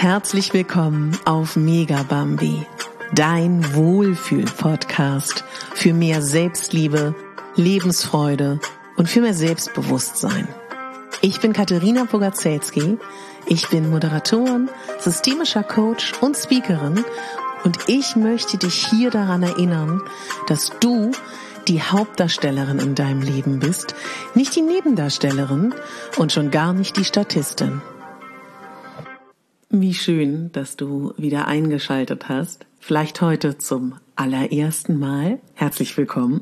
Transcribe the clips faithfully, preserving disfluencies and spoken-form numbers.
Herzlich willkommen auf Megabambi, dein Wohlfühl-Podcast für mehr Selbstliebe, Lebensfreude und für mehr Selbstbewusstsein. Ich bin Katharina Bogaczewski, ich bin Moderatorin, systemischer Coach und Speakerin und ich möchte dich hier daran erinnern, dass du die Hauptdarstellerin in deinem Leben bist, nicht die Nebendarstellerin und schon gar nicht die Statistin. Wie schön, dass du wieder eingeschaltet hast. Vielleicht heute zum allerersten Mal. Herzlich willkommen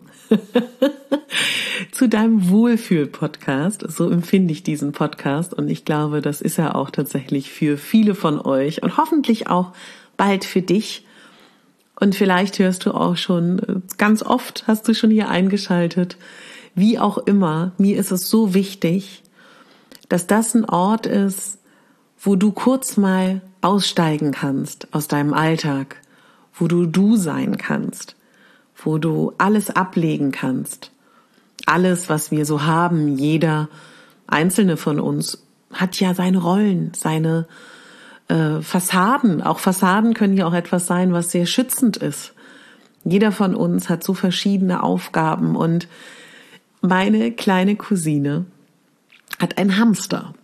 zu deinem Wohlfühl-Podcast. So empfinde ich diesen Podcast und ich glaube, das ist ja auch tatsächlich für viele von euch und hoffentlich auch bald für dich. Und vielleicht hörst du auch schon, ganz oft hast du schon hier eingeschaltet. Wie auch immer, mir ist es so wichtig, dass das ein Ort ist, wo du kurz mal aussteigen kannst aus deinem Alltag, wo du du sein kannst, wo du alles ablegen kannst. Alles, was wir so haben, jeder einzelne von uns hat ja seine Rollen, seine äh, Fassaden. Auch Fassaden können ja auch etwas sein, was sehr schützend ist. Jeder von uns hat so verschiedene Aufgaben und meine kleine Cousine hat einen Hamster.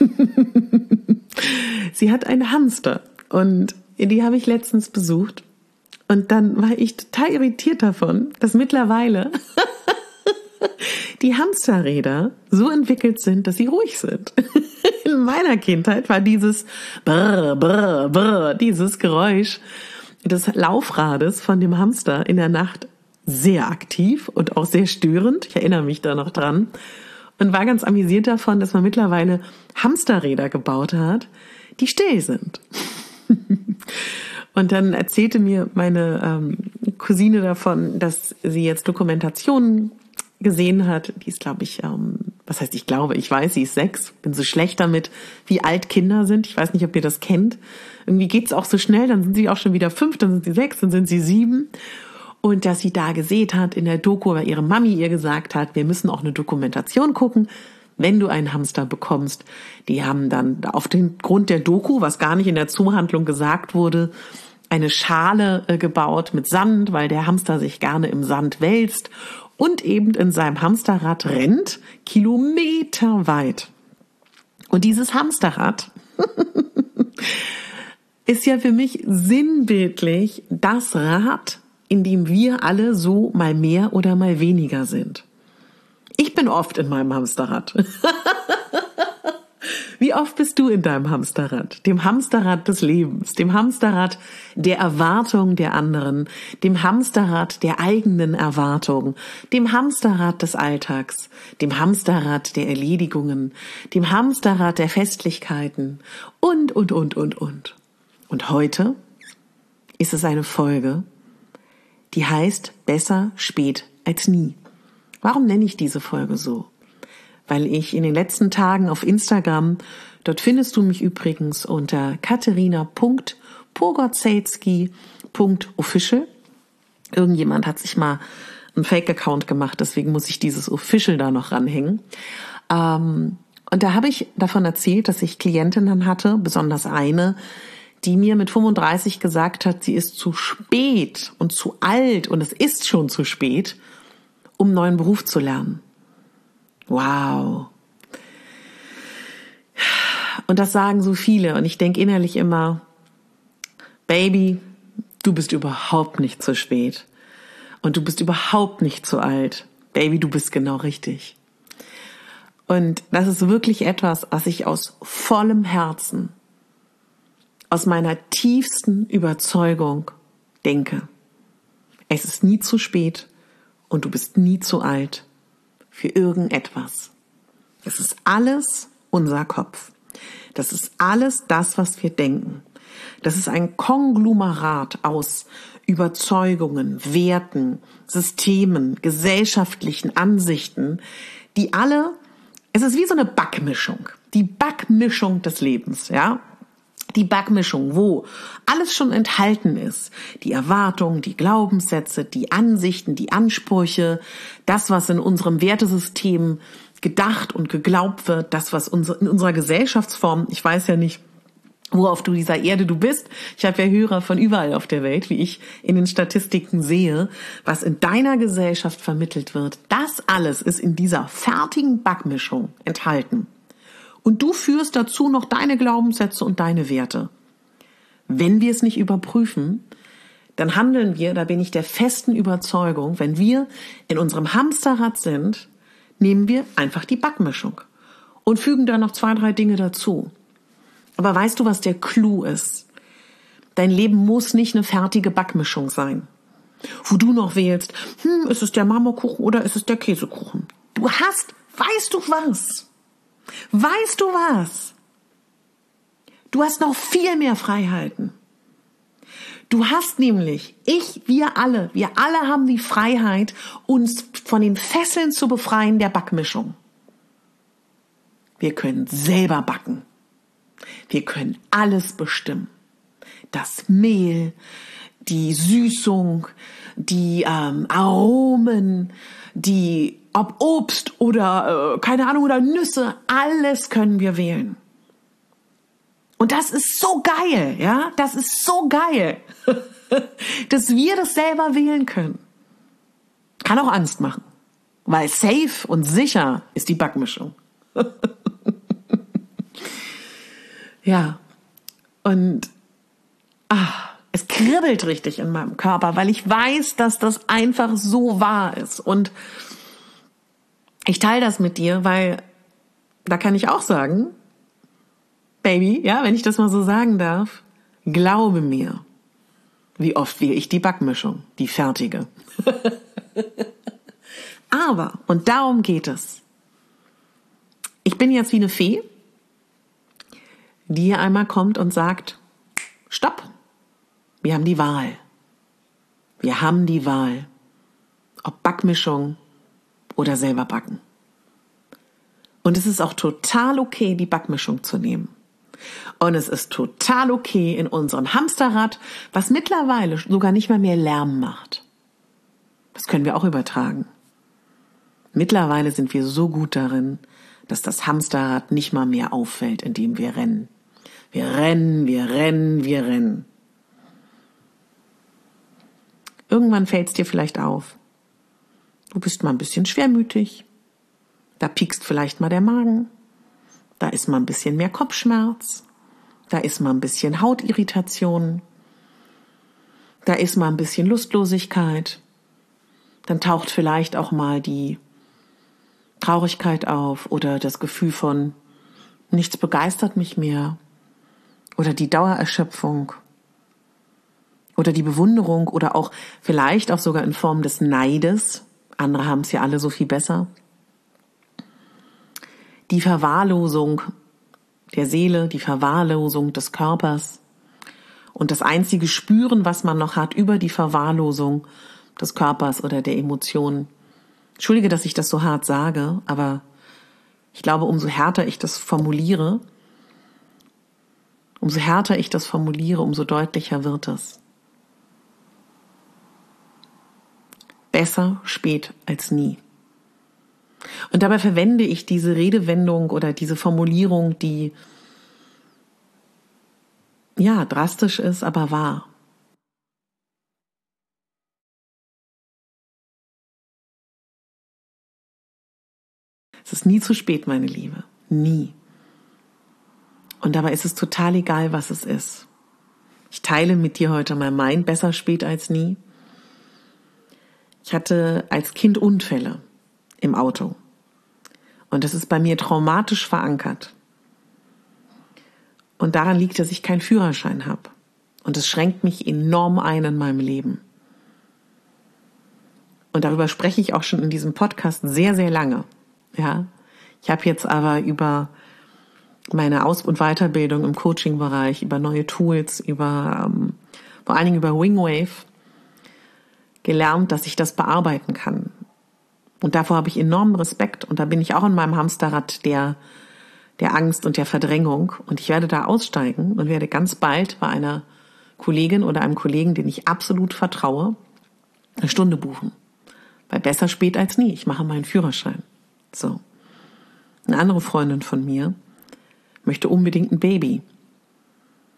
Sie hat einen Hamster und die habe ich letztens besucht und dann war ich total irritiert davon, dass mittlerweile die Hamsterräder so entwickelt sind, dass sie ruhig sind. In meiner Kindheit war dieses Brrr, Brrr, Brrr, dieses Geräusch des Laufrades von dem Hamster in der Nacht sehr aktiv und auch sehr störend. Ich erinnere mich da noch dran und war ganz amüsiert davon, dass man mittlerweile Hamsterräder gebaut hat, die still sind. Und dann erzählte mir meine ähm, Cousine davon, dass sie jetzt Dokumentationen gesehen hat. Die ist, glaube ich, ähm, was heißt ich glaube, ich weiß, sie ist sechs. Bin so schlecht damit, wie alt Kinder sind. Ich weiß nicht, ob ihr das kennt. Irgendwie geht's auch so schnell, dann sind sie auch schon wieder fünf, dann sind sie sechs, dann sind sie sieben. Und dass sie da gesehen hat in der Doku, weil ihre Mami ihr gesagt hat, wir müssen auch eine Dokumentation gucken, wenn du einen Hamster bekommst. Die haben dann auf den Grund der Doku, was gar nicht in der Zuhandlung gesagt wurde, eine Schale äh, gebaut mit Sand, weil der Hamster sich gerne im Sand wälzt und eben in seinem Hamsterrad rennt, kilometerweit. Und dieses Hamsterrad ist ja für mich sinnbildlich das Rad, in dem wir alle so mal mehr oder mal weniger sind. Ich bin oft in meinem Hamsterrad. Wie oft bist du in deinem Hamsterrad? Dem Hamsterrad des Lebens, dem Hamsterrad der Erwartung der anderen, dem Hamsterrad der eigenen Erwartung, dem Hamsterrad des Alltags, dem Hamsterrad der Erledigungen, dem Hamsterrad der Festlichkeiten und, und, und, und, und. Und heute ist es eine Folge, die heißt Besser spät als nie. Warum nenne ich diese Folge so? Weil ich in den letzten Tagen auf Instagram, dort findest du mich übrigens unter katharina punkt bogaczewski punkt official. Irgendjemand hat sich mal einen Fake-Account gemacht, deswegen muss ich dieses Official da noch ranhängen. Ähm, und da habe ich davon erzählt, dass ich Klientinnen hatte, besonders eine, die mir mit fünfunddreißig gesagt hat, sie ist zu spät und zu alt und es ist schon zu spät, um einen neuen Beruf zu lernen. Wow. Und das sagen so viele und ich denke innerlich immer, Baby, du bist überhaupt nicht zu spät und du bist überhaupt nicht zu alt. Baby, du bist genau richtig. Und das ist wirklich etwas, was ich aus vollem Herzen, aus meiner tiefsten Überzeugung denke. Es ist nie zu spät und du bist nie zu alt für irgendetwas. Es ist alles unser Kopf. Das ist alles das, was wir denken. Das ist ein Konglomerat aus Überzeugungen, Werten, Systemen, gesellschaftlichen Ansichten, die alle, es ist wie so eine Backmischung. Die Backmischung des Lebens, ja. Die Backmischung, wo alles schon enthalten ist. Die Erwartungen, die Glaubenssätze, die Ansichten, die Ansprüche, das, was in unserem Wertesystem gedacht und geglaubt wird, das, was in unserer Gesellschaftsform, ich weiß ja nicht, wo auf du dieser Erde du bist. Ich habe ja Hörer von überall auf der Welt, wie ich in den Statistiken sehe, was in deiner Gesellschaft vermittelt wird. Das alles ist in dieser fertigen Backmischung enthalten. Und du führst dazu noch deine Glaubenssätze und deine Werte. Wenn wir es nicht überprüfen, dann handeln wir, da bin ich der festen Überzeugung, wenn wir in unserem Hamsterrad sind, nehmen wir einfach die Backmischung und fügen da noch zwei, drei Dinge dazu. Aber weißt du, was der Clou ist? Dein Leben muss nicht eine fertige Backmischung sein, wo du noch wählst, hm, ist es der Marmorkuchen oder ist es der Käsekuchen? Du hast, weißt du was? Weißt du was? Du hast noch viel mehr Freiheiten. Du hast nämlich, ich, wir alle, wir alle haben die Freiheit, uns von den Fesseln zu befreien der Backmischung. Wir können selber backen. Wir können alles bestimmen. Das Mehl, die Süßung, die ähm, Aromen, die, ob Obst oder, äh, keine Ahnung, oder Nüsse, alles können wir wählen. Und das ist so geil, ja, das ist so geil, dass wir das selber wählen können. Kann auch Angst machen, weil safe und sicher ist die Backmischung. Ja, und ach, es kribbelt richtig in meinem Körper, weil ich weiß, dass das einfach so wahr ist. Und ich teile das mit dir, weil da kann ich auch sagen, Baby, ja, wenn ich das mal so sagen darf, glaube mir, wie oft wähle ich die Backmischung, die fertige. Aber, und darum geht es, ich bin jetzt wie eine Fee, die hier einmal kommt und sagt, stopp, wir haben die Wahl. Wir haben die Wahl, ob Backmischung oder selber backen. Und es ist auch total okay, die Backmischung zu nehmen. Und es ist total okay in unserem Hamsterrad, was mittlerweile sogar nicht mal mehr Lärm macht. Das können wir auch übertragen. Mittlerweile sind wir so gut darin, dass das Hamsterrad nicht mal mehr auffällt, indem wir rennen. Wir rennen, wir rennen, wir rennen. Irgendwann fällt es dir vielleicht auf. Du bist mal ein bisschen schwermütig. Da piekst vielleicht mal der Magen. Da ist mal ein bisschen mehr Kopfschmerz. Da ist mal ein bisschen Hautirritation. Da ist mal ein bisschen Lustlosigkeit. Dann taucht vielleicht auch mal die Traurigkeit auf oder das Gefühl von nichts begeistert mich mehr oder die Dauererschöpfung oder die Bewunderung oder auch vielleicht auch sogar in Form des Neides. Andere haben es ja alle so viel besser. Die Verwahrlosung der Seele, die Verwahrlosung des Körpers und das einzige Spüren, was man noch hat über die Verwahrlosung des Körpers oder der Emotionen. Entschuldige, dass ich das so hart sage, aber ich glaube, umso härter ich das formuliere, umso härter ich das formuliere, umso deutlicher wird es. Besser spät als nie. Und dabei verwende ich diese Redewendung oder diese Formulierung, die ja drastisch ist, aber wahr. Es ist nie zu spät, meine Liebe. Nie. Und dabei ist es total egal, was es ist. Ich teile mit dir heute mal mein besser spät als nie. Ich hatte als Kind Unfälle im Auto. Und das ist bei mir traumatisch verankert. Und daran liegt, dass ich keinen Führerschein habe. Und es schränkt mich enorm ein in meinem Leben. Und darüber spreche ich auch schon in diesem Podcast sehr, sehr lange. Ja, ich habe jetzt aber über meine Aus- und Weiterbildung im Coaching-Bereich, über neue Tools, über ähm, vor allen Dingen über Wingwave gelernt, dass ich das bearbeiten kann. Und davor habe ich enormen Respekt. Und da bin ich auch in meinem Hamsterrad der, der Angst und der Verdrängung. Und ich werde da aussteigen und werde ganz bald bei einer Kollegin oder einem Kollegen, den ich absolut vertraue, eine Stunde buchen. Weil besser spät als nie. Ich mache meinen Führerschein. So. Eine andere Freundin von mir möchte unbedingt ein Baby.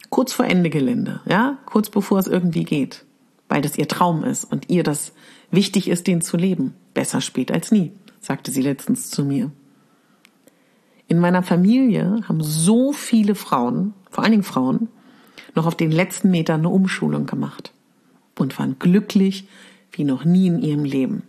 kurz vor Ende Gelände, ja, kurz bevor es irgendwie geht, weil das ihr Traum ist und ihr das wichtig ist, den zu leben. Besser spät als nie, sagte sie letztens zu mir. In meiner Familie haben so viele Frauen, vor allen Dingen Frauen, noch auf den letzten Metern eine Umschulung gemacht und waren glücklich wie noch nie in ihrem Leben.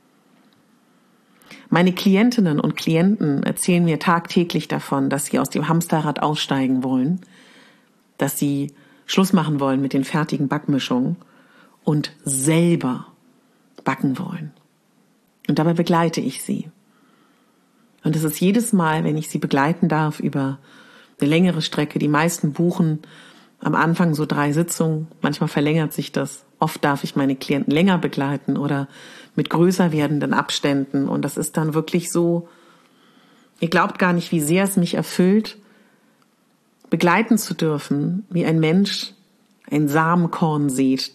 Meine Klientinnen und Klienten erzählen mir tagtäglich davon, dass sie aus dem Hamsterrad aussteigen wollen, dass sie Schluss machen wollen mit den fertigen Backmischungen und selber backen wollen. Und dabei begleite ich sie. Und es ist jedes Mal, wenn ich sie begleiten darf über eine längere Strecke, die meisten buchen am Anfang so drei Sitzungen, manchmal verlängert sich das. Oft darf ich meine Klienten länger begleiten oder mit größer werdenden Abständen. Und das ist dann wirklich so, ihr glaubt gar nicht, wie sehr es mich erfüllt, begleiten zu dürfen, wie ein Mensch ein Samenkorn sät,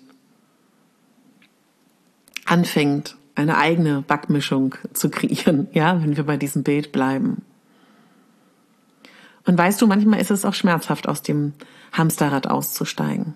anfängt, eine eigene Backmischung zu kreieren, ja, wenn wir bei diesem Bild bleiben. Und weißt du, manchmal ist es auch schmerzhaft, aus dem Hamsterrad auszusteigen.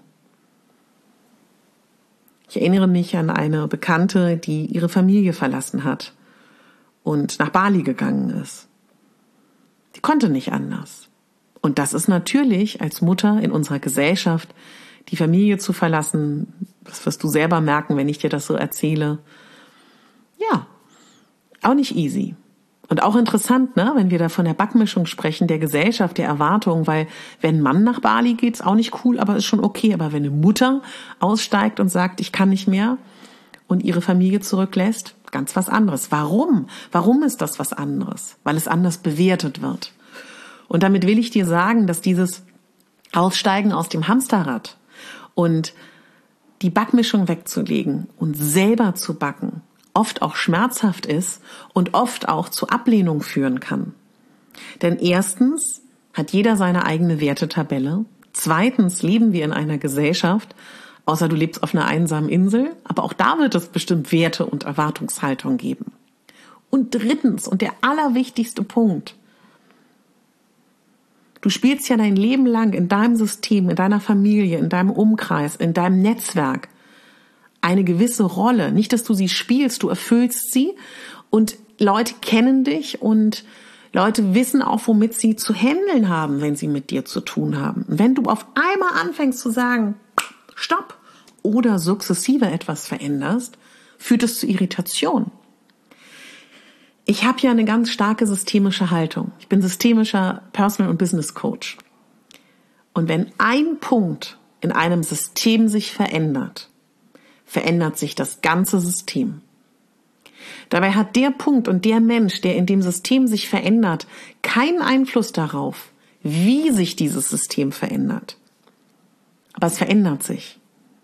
Ich erinnere mich an eine Bekannte, die ihre Familie verlassen hat und nach Bali gegangen ist. Die konnte nicht anders. Und das ist natürlich als Mutter in unserer Gesellschaft, die Familie zu verlassen, das wirst du selber merken, wenn ich dir das so erzähle, ja, auch nicht easy. Und auch interessant, ne, wenn wir da von der Backmischung sprechen, der Gesellschaft, der Erwartung, weil wenn ein Mann nach Bali geht, ist auch nicht cool, aber ist schon okay. Aber wenn eine Mutter aussteigt und sagt, ich kann nicht mehr und ihre Familie zurücklässt, ganz was anderes. Warum? Warum ist das was anderes? Weil es anders bewertet wird. Und damit will ich dir sagen, dass dieses Aussteigen aus dem Hamsterrad und die Backmischung wegzulegen und selber zu backen oft auch schmerzhaft ist und oft auch zu Ablehnung führen kann. Denn erstens hat jeder seine eigene Wertetabelle. Zweitens leben wir in einer Gesellschaft, außer du lebst auf einer einsamen Insel, aber auch da wird es bestimmt Werte und Erwartungshaltung geben. Und drittens, und der allerwichtigste Punkt, du spielst ja dein Leben lang in deinem System, in deiner Familie, in deinem Umkreis, in deinem Netzwerk eine gewisse Rolle. Nicht, dass du sie spielst, du erfüllst sie und Leute kennen dich und Leute wissen auch, womit sie zu handeln haben, wenn sie mit dir zu tun haben. Wenn du auf einmal anfängst zu sagen, stopp, oder sukzessive etwas veränderst, führt es zu Irritation. Ich habe ja eine ganz starke systemische Haltung. Ich bin systemischer Personal- und Business Coach. Und wenn ein Punkt in einem System sich verändert, verändert sich das ganze System. Dabei hat der Punkt und der Mensch, der in dem System sich verändert, keinen Einfluss darauf, wie sich dieses System verändert. Aber es verändert sich.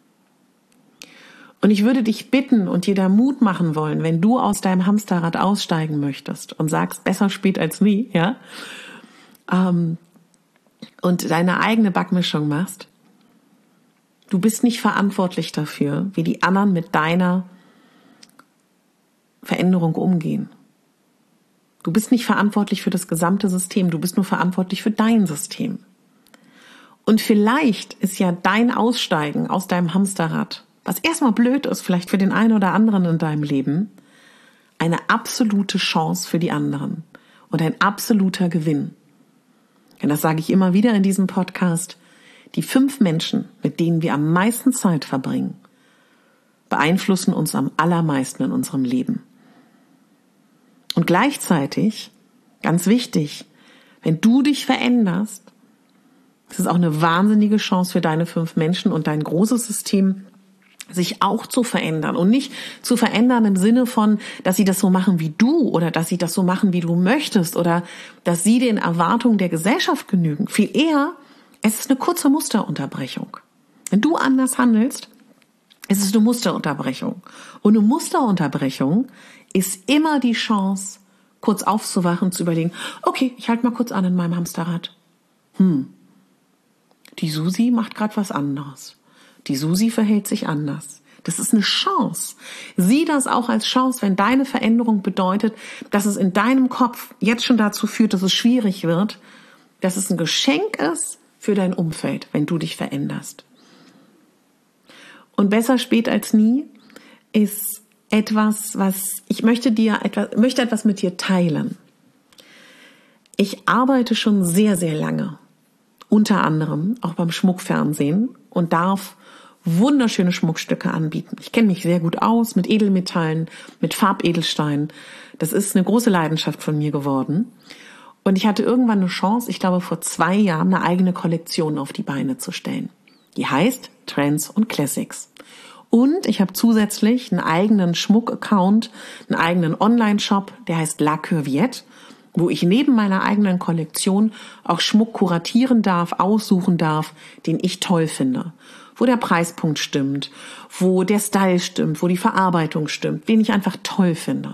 Und ich würde dich bitten und dir da Mut machen wollen, wenn du aus deinem Hamsterrad aussteigen möchtest und sagst, besser spät als nie, ja, ähm, und deine eigene Backmischung machst. Du bist nicht verantwortlich dafür, wie die anderen mit deiner Veränderung umgehen. Du bist nicht verantwortlich für das gesamte System, du bist nur verantwortlich für dein System. Und vielleicht ist ja dein Aussteigen aus deinem Hamsterrad, was erstmal blöd ist, vielleicht für den einen oder anderen in deinem Leben, eine absolute Chance für die anderen und ein absoluter Gewinn. Und das sage ich immer wieder in diesem Podcast. Die fünf Menschen, mit denen wir am meisten Zeit verbringen, beeinflussen uns am allermeisten in unserem Leben. Und gleichzeitig, ganz wichtig, wenn du dich veränderst, ist es auch eine wahnsinnige Chance für deine fünf Menschen und dein großes System, sich auch zu verändern und nicht zu verändern im Sinne von, dass sie das so machen wie du oder dass sie das so machen, wie du möchtest oder dass sie den Erwartungen der Gesellschaft genügen. Viel eher, es ist eine kurze Musterunterbrechung. Wenn du anders handelst, ist es eine Musterunterbrechung. Und eine Musterunterbrechung ist immer die Chance, kurz aufzuwachen, zu überlegen, okay, ich halte mal kurz an in meinem Hamsterrad. Hm, die Susi macht gerade was anderes. Die Susi verhält sich anders. Das ist eine Chance. Sieh das auch als Chance, wenn deine Veränderung bedeutet, dass es in deinem Kopf jetzt schon dazu führt, dass es schwierig wird, dass es ein Geschenk ist, für dein Umfeld, wenn du dich veränderst. Und besser spät als nie ist etwas, was ich möchte dir etwas, möchte etwas mit dir teilen. Ich arbeite schon sehr, sehr lange, unter anderem auch beim Schmuckfernsehen und darf wunderschöne Schmuckstücke anbieten. Ich kenne mich sehr gut aus mit Edelmetallen, mit Farbedelsteinen. Das ist eine große Leidenschaft von mir geworden. Und ich hatte irgendwann eine Chance, ich glaube vor zwei Jahren, eine eigene Kollektion auf die Beine zu stellen. Die heißt Trends und Classics. Und ich habe zusätzlich einen eigenen Schmuck-Account, einen eigenen Online-Shop, der heißt La Curviette, wo ich neben meiner eigenen Kollektion auch Schmuck kuratieren darf, aussuchen darf, den ich toll finde. Wo der Preispunkt stimmt, wo der Style stimmt, wo die Verarbeitung stimmt, den ich einfach toll finde.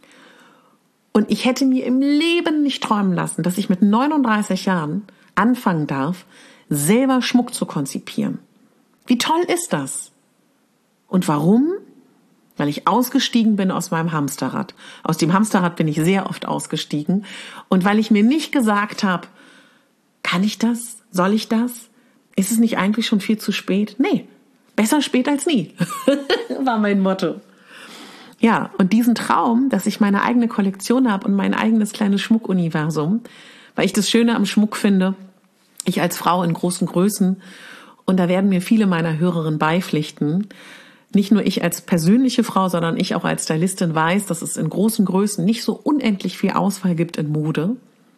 Und ich hätte mir im Leben nicht träumen lassen, dass ich mit neununddreißig Jahren anfangen darf, selber Schmuck zu konzipieren. Wie toll ist das? Und warum? Weil ich ausgestiegen bin aus meinem Hamsterrad. Aus dem Hamsterrad bin ich sehr oft ausgestiegen. Und weil ich mir nicht gesagt habe, kann ich das? Soll ich das? Ist es nicht eigentlich schon viel zu spät? Nee, besser spät als nie, war mein Motto. Ja, und diesen Traum, dass ich meine eigene Kollektion habe und mein eigenes kleines Schmuckuniversum, weil ich das Schöne am Schmuck finde, ich als Frau in großen Größen, und da werden mir viele meiner Hörerinnen beipflichten, nicht nur ich als persönliche Frau, sondern ich auch als Stylistin weiß, dass es in großen Größen nicht so unendlich viel Auswahl gibt in Mode,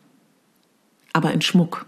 aber in Schmuck.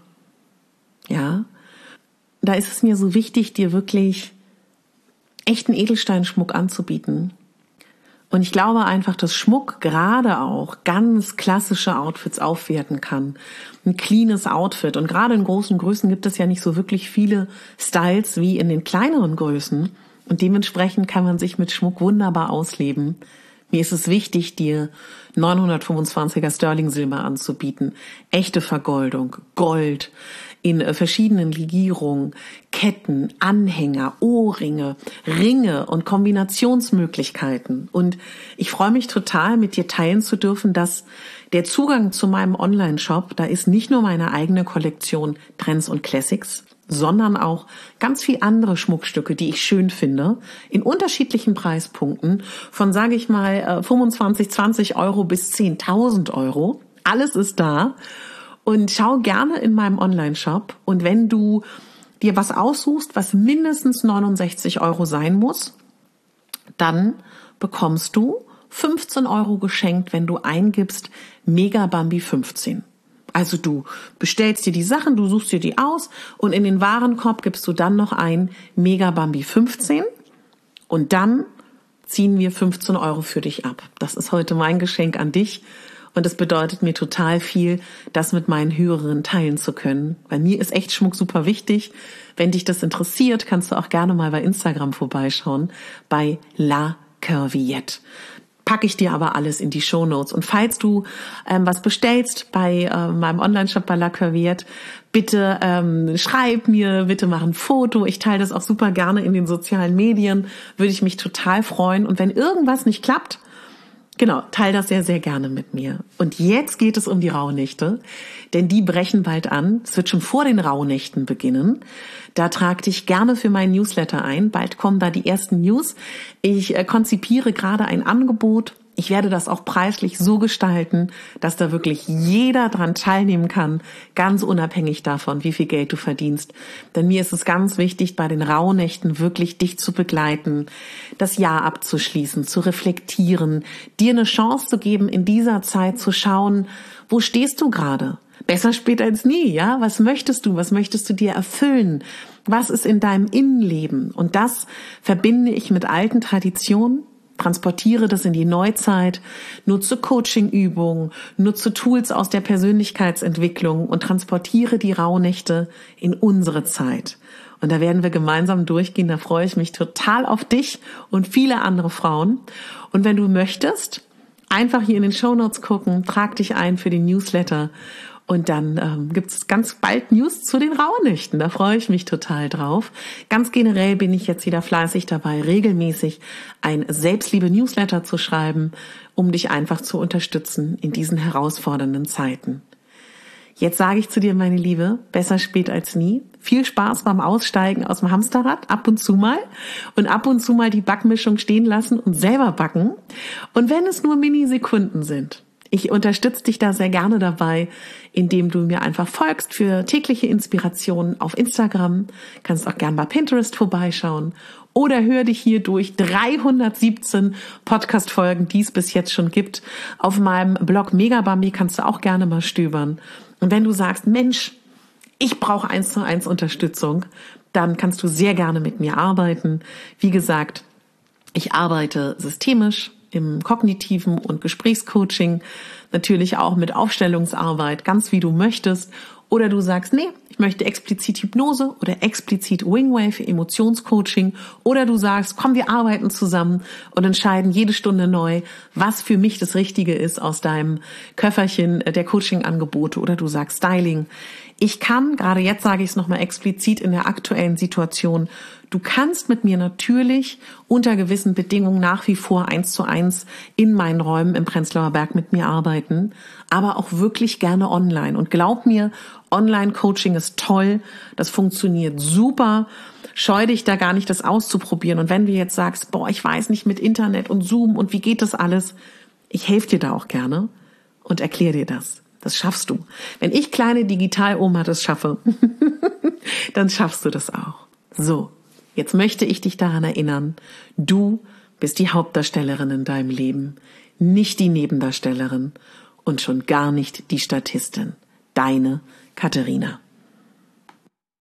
Ja, da ist es mir so wichtig, dir wirklich echten Edelsteinschmuck anzubieten. Und ich glaube einfach, dass Schmuck gerade auch ganz klassische Outfits aufwerten kann. Ein cleanes Outfit. Und gerade in großen Größen gibt es ja nicht so wirklich viele Styles wie in den kleineren Größen. Und dementsprechend kann man sich mit Schmuck wunderbar ausleben. Mir ist es wichtig, dir neunhundertfünfundzwanziger Sterling Silber anzubieten. Echte Vergoldung, Gold in verschiedenen Legierungen, Ketten, Anhänger, Ohrringe, Ringe und Kombinationsmöglichkeiten. Und ich freue mich total, mit dir teilen zu dürfen, dass der Zugang zu meinem Online-Shop, da ist nicht nur meine eigene Kollektion Trends und Classics, sondern auch ganz viel andere Schmuckstücke, die ich schön finde, in unterschiedlichen Preispunkten, von, sage ich mal, fünfundzwanzig, zwanzig Euro bis zehntausend Euro. Alles ist da. Und schau gerne in meinem Online-Shop. Und wenn du dir was aussuchst, was mindestens neunundsechzig Euro sein muss, dann bekommst du fünfzehn Euro geschenkt, wenn du eingibst Megabambi fünfzehn. Also du bestellst dir die Sachen, du suchst dir die aus und in den Warenkorb gibst du dann noch ein Megabambi fünfzehn und dann ziehen wir fünfzehn Euro für dich ab. Das ist heute mein Geschenk an dich und es bedeutet mir total viel, das mit meinen Hörerinnen teilen zu können. Bei mir ist echt Schmuck super wichtig. Wenn dich das interessiert, kannst du auch gerne mal bei Instagram vorbeischauen, bei La Curviette. Packe ich dir aber alles in die Shownotes. Und falls du ähm, was bestellst bei äh, meinem Online-Shop bei La Curviette, bitte ähm, schreib mir, bitte mach ein Foto. Ich teile das auch super gerne in den sozialen Medien. Würde ich mich total freuen. Und wenn irgendwas nicht klappt, genau, teile das sehr, sehr gerne mit mir. Und jetzt geht es um die Rauhnächte, denn die brechen bald an. Es wird schon vor den Rauhnächten beginnen. Da trag dich gerne für meinen Newsletter ein. Bald kommen da die ersten News. Ich äh, konzipiere gerade ein Angebot. Ich werde das auch preislich so gestalten, dass da wirklich jeder dran teilnehmen kann, ganz unabhängig davon, wie viel Geld du verdienst. Denn mir ist es ganz wichtig, bei den Rauhnächten wirklich dich zu begleiten, das Jahr abzuschließen, zu reflektieren, dir eine Chance zu geben, in dieser Zeit zu schauen, wo stehst du gerade? Besser spät als nie, ja? Was möchtest du? Was möchtest du dir erfüllen? Was ist in deinem Innenleben? Und das verbinde ich mit alten Traditionen, transportiere das in die Neuzeit, nutze Coaching-Übungen, nutze Tools aus der Persönlichkeitsentwicklung und transportiere die Rauhnächte in unsere Zeit. Und da werden wir gemeinsam durchgehen, da freue ich mich total auf dich und viele andere Frauen. Und wenn du möchtest, einfach hier in den Shownotes gucken, trag dich ein für den Newsletter. Und dann ähm, gibt es ganz bald News zu den Rauhnächten. Da freue ich mich total drauf. Ganz generell bin ich jetzt wieder fleißig dabei, regelmäßig ein Selbstliebe-Newsletter zu schreiben, um dich einfach zu unterstützen in diesen herausfordernden Zeiten. Jetzt sage ich zu dir, meine Liebe, besser spät als nie. Viel Spaß beim Aussteigen aus dem Hamsterrad, ab und zu mal. Und ab und zu mal die Backmischung stehen lassen und selber backen. Und wenn es nur Minisekunden sind, ich unterstütze dich da sehr gerne dabei, indem du mir einfach folgst für tägliche Inspirationen auf Instagram. Kannst auch gerne bei Pinterest vorbeischauen. Oder hör dich hier durch dreihundertsiebzehn Podcast-Folgen, die es bis jetzt schon gibt. Auf meinem Blog Megabambi kannst du auch gerne mal stöbern. Und wenn du sagst, Mensch, ich brauche eins zu eins Unterstützung, dann kannst du sehr gerne mit mir arbeiten. Wie gesagt, ich arbeite systemisch im kognitiven und Gesprächscoaching, natürlich auch mit Aufstellungsarbeit, ganz wie du möchtest. Oder du sagst, nee, ich möchte explizit Hypnose oder explizit Wingwave, Emotionscoaching. Oder du sagst, komm, wir arbeiten zusammen und entscheiden jede Stunde neu, was für mich das Richtige ist aus deinem Köfferchen der Coaching-Angebote. Oder du sagst Styling. Ich kann, gerade jetzt sage ich es nochmal explizit in der aktuellen Situation, du kannst mit mir natürlich unter gewissen Bedingungen nach wie vor eins zu eins in meinen Räumen im Prenzlauer Berg mit mir arbeiten, aber auch wirklich gerne online. Und glaub mir, Online-Coaching ist toll, das funktioniert super. Scheu dich da gar nicht, das auszuprobieren. Und wenn du jetzt sagst, boah, ich weiß nicht mit Internet und Zoom und wie geht das alles, ich helfe dir da auch gerne und erkläre dir das. Das schaffst du. Wenn ich kleine Digital-Oma das schaffe, dann schaffst du das auch. So, jetzt möchte ich dich daran erinnern, du bist die Hauptdarstellerin in deinem Leben, nicht die Nebendarstellerin und schon gar nicht die Statistin. Deine Katharina.